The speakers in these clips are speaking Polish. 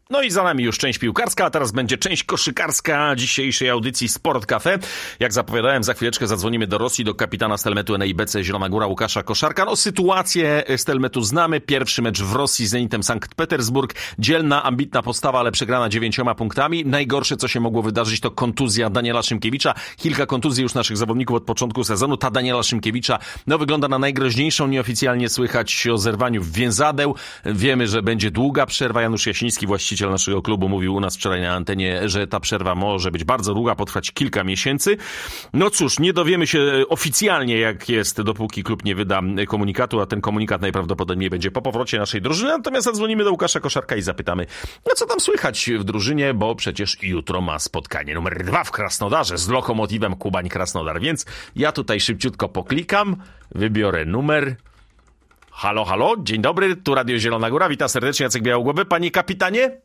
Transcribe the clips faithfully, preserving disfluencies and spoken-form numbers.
No i za nami już część piłkarska, a teraz będzie część koszykarska dzisiejszej audycji Sport Cafe. Jak zapowiadałem, za chwileczkę zadzwonimy do Rosji, do kapitana Stelmetu N I B C Zielona Góra Łukasza Koszarka. No sytuację Stelmetu znamy. Pierwszy mecz w Rosji z Zenitem Sankt Petersburg. Dzielna, ambitna postawa, ale przegrana dziewięcioma punktami. Najgorsze, co się mogło wydarzyć, to kontuzja Daniela Szymkiewicza. Kilka kontuzji już naszych zawodników od początku sezonu. Ta Daniela Szymkiewicza no, wygląda na najgroźniejszą. Nieoficjalnie słychać o zerwaniu więzadeł. Wiemy, że będzie długa przerwa. Janusz Jasiński, właściciel naszego klubu, mówił u nas wczoraj na antenie, że ta przerwa może być bardzo długa, potrwać kilka miesięcy. No cóż, nie dowiemy się oficjalnie, jak jest, dopóki klub nie wyda komunikatu, a ten komunikat najprawdopodobniej będzie po powrocie naszej drużyny. Natomiast zadzwonimy do Łukasza Koszarka i zapytamy, no co tam słychać w drużynie, bo przecież jutro ma spotkanie numer dwa w Krasnodarze z Lokomotywem Kubań Krasnodar. Więc ja tutaj szybciutko poklikam, wybiorę numer. Halo, halo, dzień dobry, tu Radio Zielona Góra, witam serdecznie, Jacek Białogłowy. Panie kapitanie?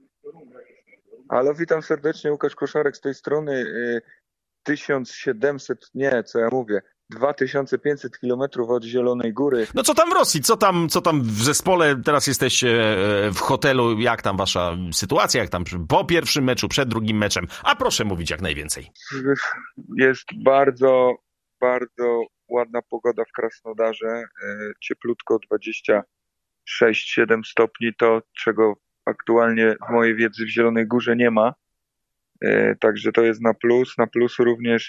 Halo, witam serdecznie, Łukasz Koszarek z tej strony. tysiąc siedemset, nie, co ja mówię, dwa tysiące pięćset kilometrów od Zielonej Góry. No co tam w Rosji, co tam, co tam w zespole, teraz jesteście w hotelu, jak tam wasza sytuacja, jak tam po pierwszym meczu, przed drugim meczem, a proszę mówić jak najwięcej. Jest bardzo, bardzo ładna pogoda w Krasnodarze, cieplutko, dwadzieścia sześć siedem stopni, to czego aktualnie w mojej wiedzy w Zielonej Górze nie ma, także to jest na plus, na plus również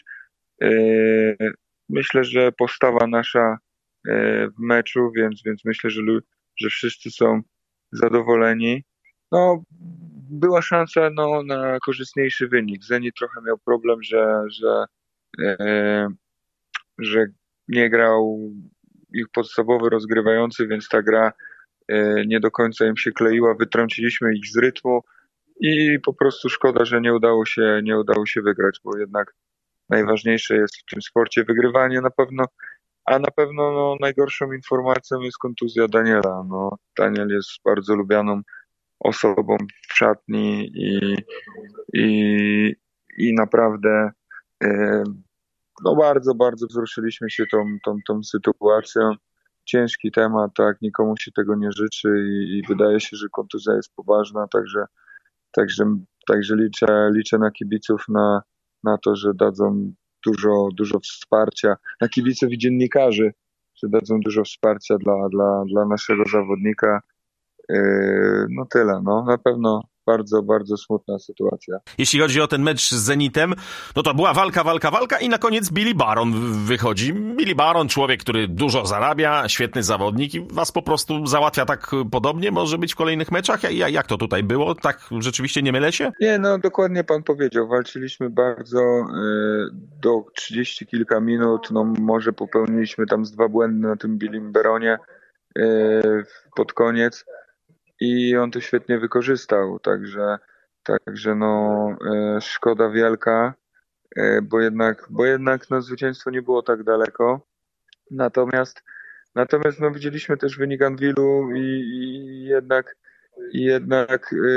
myślę, że postawa nasza w meczu, więc, więc myślę, że, że wszyscy są zadowoleni. No, była szansa no, na korzystniejszy wynik. Zenit trochę miał problem, że, że, e, że nie grał ich podstawowy rozgrywający, więc ta gra e, nie do końca im się kleiła. Wytrąciliśmy ich z rytmu i po prostu szkoda, że nie udało się, nie udało się wygrać, bo jednak najważniejsze jest w tym sporcie wygrywanie na pewno, a na pewno no, najgorszą informacją jest kontuzja Daniela. No, Daniel jest bardzo lubianą osobą w szatni i, i, i naprawdę e, no bardzo, bardzo wzruszyliśmy się tą, tą, tą sytuacją. Ciężki temat, tak, nikomu się tego nie życzy i, i wydaje się, że kontuzja jest poważna, także, także, także liczę, liczę na kibiców, na na to, że dadzą dużo, dużo wsparcia, na kibiców i dziennikarzy, że dadzą dużo wsparcia dla, dla, dla naszego zawodnika. Yy, no tyle, no na pewno bardzo, bardzo smutna sytuacja. Jeśli chodzi o ten mecz z Zenitem, no to była walka, walka, walka i na koniec Billy Baron wychodzi. Billy Baron, człowiek, który dużo zarabia, świetny zawodnik i was po prostu załatwia tak podobnie, może być w kolejnych meczach? Jak to tutaj było? Tak rzeczywiście nie mylę się? Nie, no dokładnie pan powiedział. Walczyliśmy bardzo yy, do trzydzieści kilka minut, no może popełniliśmy tam z dwa błędy na tym Billym Baronie yy, pod koniec. I on to świetnie wykorzystał, także, także no e, szkoda wielka, e, bo jednak, bo jednak no, zwycięstwo nie było tak daleko. Natomiast, natomiast no, widzieliśmy też wynik Anwilu i, i jednak, i jednak e,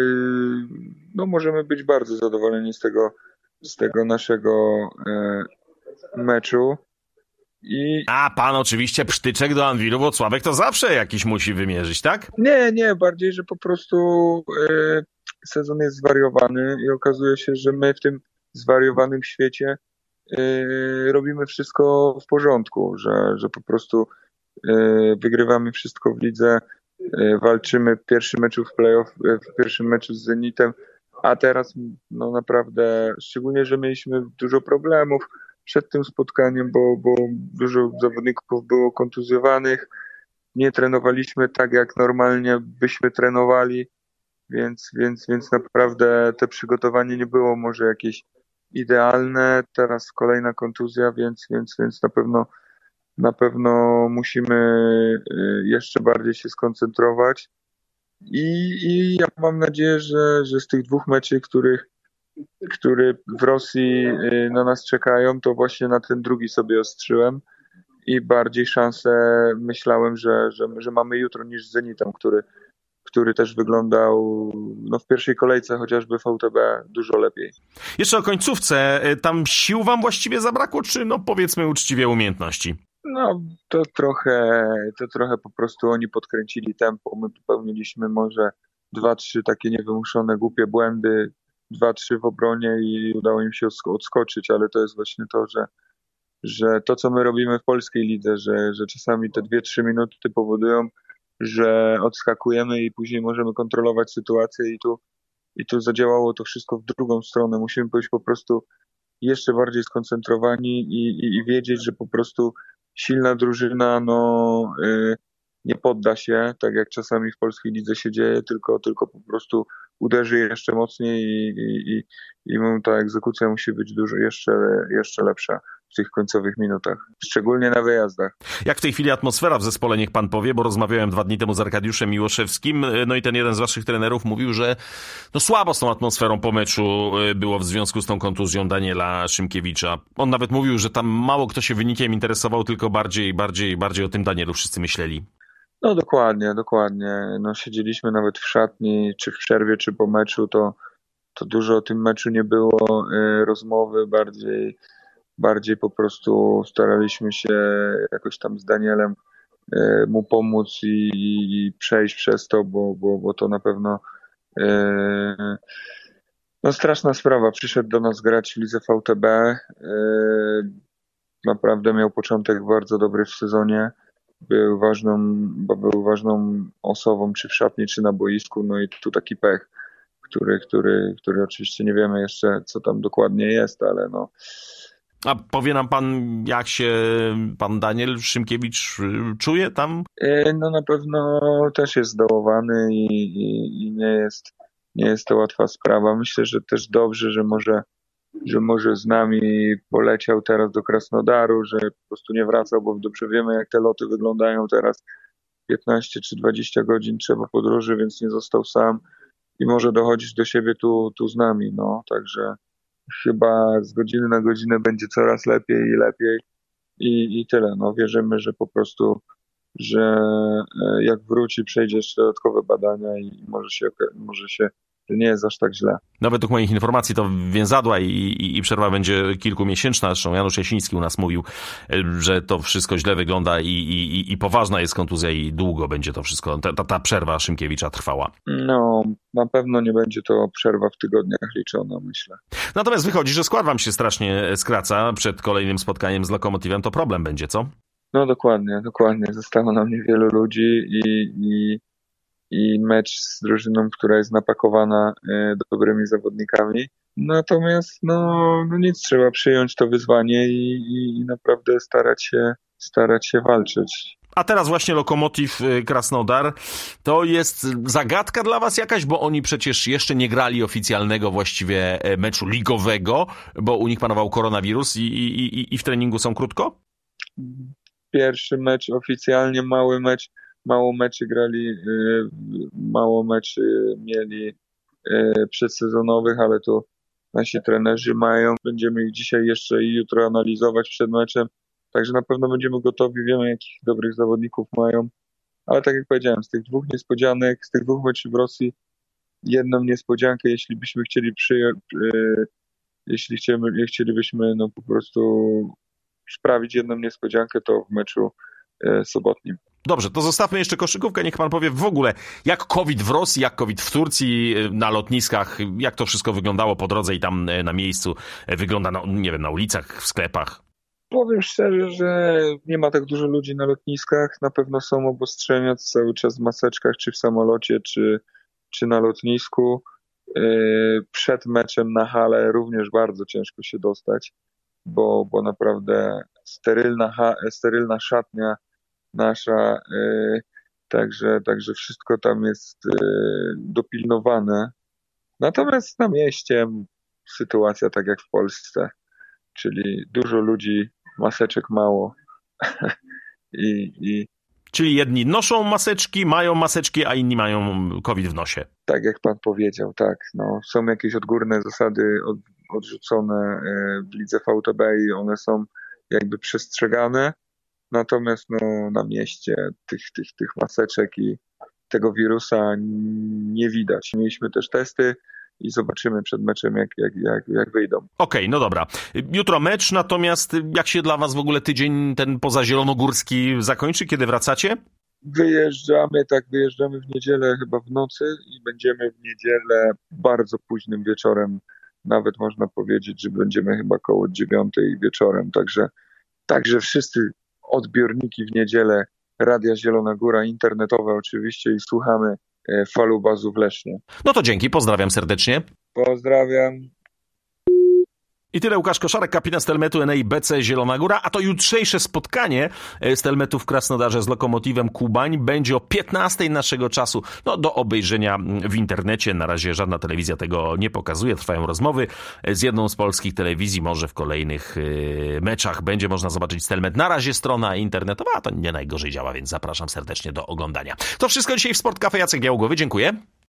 no, możemy być bardzo zadowoleni z tego, z tego naszego e, meczu. I... A pan oczywiście psztyczek do Anwilu, bo Sławek to zawsze jakiś musi wymierzyć, tak? Nie, nie, bardziej, że po prostu e, sezon jest zwariowany i okazuje się, że my w tym zwariowanym świecie e, robimy wszystko w porządku, że, że po prostu e, wygrywamy wszystko w lidze, e, walczymy w pierwszym meczu w playoff, w pierwszym meczu z Zenitem, a teraz no naprawdę, szczególnie, że mieliśmy dużo problemów przed tym spotkaniem, bo, bo dużo zawodników było kontuzjowanych, nie trenowaliśmy tak, jak normalnie byśmy trenowali, więc, więc, więc naprawdę te przygotowanie nie było może jakieś idealne. Teraz kolejna kontuzja, więc, więc, więc na pewno, na pewno musimy jeszcze bardziej się skoncentrować i, i ja mam nadzieję, że, że z tych dwóch meczy, których które w Rosji na nas czekają, to właśnie na ten drugi sobie ostrzyłem i bardziej szansę myślałem, że, że, że mamy jutro niż z Zenitem, który, który też wyglądał no, w pierwszej kolejce chociażby w V T B dużo lepiej. Jeszcze o końcówce, tam sił wam właściwie zabrakło, czy no powiedzmy uczciwie umiejętności? No to trochę, to trochę po prostu oni podkręcili tempo, my popełniliśmy może dwa, trzy takie niewymuszone, głupie błędy, dwa, trzy w obronie i udało im się odskoczyć, ale to jest właśnie to, że, że to, co my robimy w polskiej lidze, że, że czasami te dwie, trzy minuty powodują, że odskakujemy i później możemy kontrolować sytuację i tu, i tu zadziałało to wszystko w drugą stronę. Musimy być po prostu jeszcze bardziej skoncentrowani i, i, i wiedzieć, że po prostu silna drużyna no, y, nie podda się, tak jak czasami w polskiej lidze się dzieje, tylko, tylko po prostu uderzy jeszcze mocniej i, i, i, i ta egzekucja musi być dużo jeszcze, jeszcze lepsza w tych końcowych minutach, szczególnie na wyjazdach. Jak w tej chwili atmosfera w zespole, niech pan powie, bo rozmawiałem dwa dni temu z Arkadiuszem Miłoszewskim, no i ten jeden z waszych trenerów mówił, że no słabo z tą atmosferą po meczu było w związku z tą kontuzją Daniela Szymkiewicza. On nawet mówił, że tam mało kto się wynikiem interesował, tylko bardziej, bardziej, bardziej o tym Danielu wszyscy myśleli. No dokładnie, dokładnie. No siedzieliśmy nawet w szatni, czy w przerwie, czy po meczu, to, to dużo o tym meczu nie było y, rozmowy, bardziej Bardziej po prostu staraliśmy się jakoś tam z Danielem y, mu pomóc i, i przejść przez to, bo, bo, bo to na pewno y, no straszna sprawa. Przyszedł do nas grać w lidze V T B. Y, naprawdę miał początek bardzo dobry w sezonie. Był ważną, był ważną osobą czy w szatni, czy na boisku. No i tu taki pech, który, który, który oczywiście nie wiemy jeszcze, co tam dokładnie jest, ale no. A powie nam pan, jak się pan Daniel Szymkiewicz czuje tam? No na pewno też jest zdołowany i, i, i nie jest, nie jest to łatwa sprawa. Myślę, że też dobrze, że może, że może z nami poleciał teraz do Krasnodaru, że po prostu nie wracał, bo dobrze wiemy, jak te loty wyglądają teraz. piętnaście czy dwadzieścia godzin trzeba podróży, więc nie został sam i może dochodzić do siebie tu, tu z nami. No, także chyba z godziny na godzinę będzie coraz lepiej i lepiej i, i tyle. No, wierzymy, że po prostu, że jak wróci, przejdzie jeszcze dodatkowe badania i może się, może się że nie jest aż tak źle. No według moich informacji to więzadła i, i, i przerwa będzie kilkumiesięczna. Zresztą Janusz Jasiński u nas mówił, że to wszystko źle wygląda i, i, i poważna jest kontuzja i długo będzie to wszystko, ta, ta, ta przerwa Szymkiewicza trwała. No, na pewno nie będzie to przerwa w tygodniach liczona, myślę. Natomiast wychodzi, że skład wam się strasznie skraca przed kolejnym spotkaniem z Lokomotywem, to problem będzie, co? No dokładnie, dokładnie. Zostało nam niewielu ludzi i, i i mecz z drużyną, która jest napakowana y, dobrymi zawodnikami. Natomiast no, no nic, trzeba przyjąć to wyzwanie i, i, i naprawdę starać się, starać się walczyć. A teraz właśnie Lokomotiv Krasnodar. To jest zagadka dla was jakaś, bo oni przecież jeszcze nie grali oficjalnego właściwie meczu ligowego, bo u nich panował koronawirus i, i, i, i w treningu są krótko? Pierwszy mecz oficjalnie, mały mecz. Mało meczy grali, mało meczy mieli przedsezonowych, ale to nasi trenerzy mają. Będziemy ich dzisiaj jeszcze i jutro analizować przed meczem. Także na pewno będziemy gotowi, wiemy jakich dobrych zawodników mają. Ale tak jak powiedziałem, z tych dwóch niespodzianek, z tych dwóch meczów w Rosji, jedną niespodziankę, jeśli byśmy chcieli przyjąć, jeśli chcielibyśmy, chcielibyśmy no po prostu sprawić jedną niespodziankę, to w meczu sobotnim. Dobrze, to zostawmy jeszcze koszykówkę, niech pan powie w ogóle, jak COVID w Rosji, jak COVID w Turcji, na lotniskach, jak to wszystko wyglądało po drodze i tam na miejscu, wygląda, no, nie wiem, na ulicach, w sklepach. Powiem szczerze, że nie ma tak dużo ludzi na lotniskach, na pewno są obostrzenia cały czas w maseczkach, czy w samolocie, czy, czy na lotnisku. Przed meczem na halę również bardzo ciężko się dostać, bo, bo naprawdę sterylna, sterylna szatnia nasza, y, także, także wszystko tam jest y, dopilnowane. Natomiast na mieście sytuacja tak jak w Polsce, czyli dużo ludzi, maseczek mało. I, i Czyli jedni noszą maseczki, mają maseczki, a inni mają COVID w nosie. Tak jak pan powiedział, tak. No, są jakieś odgórne zasady od, odrzucone w lidze V T B i one są jakby przestrzegane. Natomiast no, na mieście tych, tych, tych maseczek i tego wirusa nie widać. Mieliśmy też testy i zobaczymy przed meczem, jak, jak, jak, jak wyjdą. Okej, okay, no dobra. Jutro mecz, natomiast jak się dla was w ogóle tydzień ten pozazielonogórski zakończy? Kiedy wracacie? Wyjeżdżamy, tak, wyjeżdżamy w niedzielę chyba w nocy i będziemy w niedzielę bardzo późnym wieczorem. Nawet można powiedzieć, że będziemy chyba koło dziewiątej wieczorem. Także, także wszyscy odbiorniki w niedzielę Radia Zielona Góra, internetowe oczywiście i słuchamy e, Falubazu w Lesznie. No to dzięki, pozdrawiam serdecznie. Pozdrawiam. I tyle Łukasz Koszarek, kapitan Stelmetu N A I B C Zielona Góra, a to jutrzejsze spotkanie Stelmetu w Krasnodarze z Lokomotywem Kubań będzie o piętnastej naszego czasu, no do obejrzenia w internecie. Na razie żadna telewizja tego nie pokazuje, trwają rozmowy z jedną z polskich telewizji, może w kolejnych meczach będzie można zobaczyć Stelmet. Na razie strona internetowa, a to nie najgorzej działa, więc zapraszam serdecznie do oglądania. To wszystko dzisiaj w Sport Cafe. Jacek Białogłowy, dziękuję.